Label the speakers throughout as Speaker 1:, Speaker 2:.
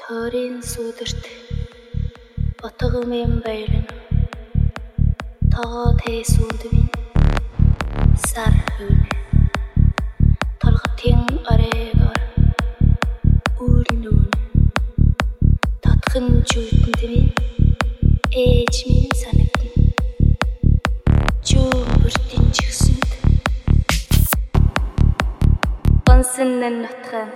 Speaker 1: Хойрын сүүдэрт отгомын байлна. Тоо тэсүндвин сар хүйн. Толготын оройгоор үйлнүүн. Татхан чүйтэнтвин ээж минь санагдна. Чүүн бүртин чигсэнд гонсын нутхан.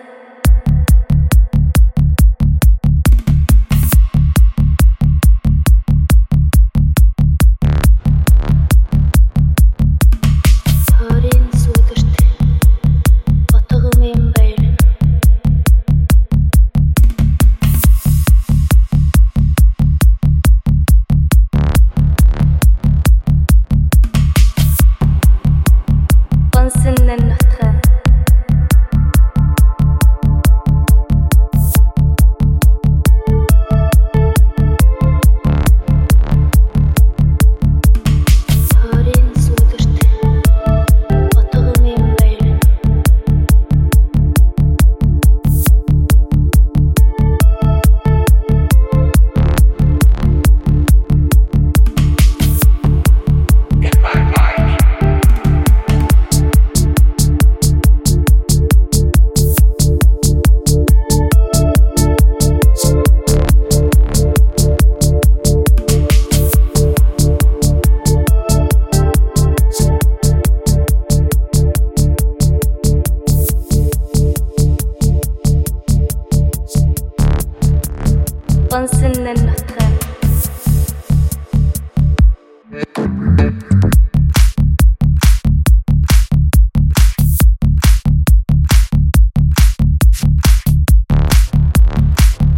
Speaker 1: Гонсын нутхан.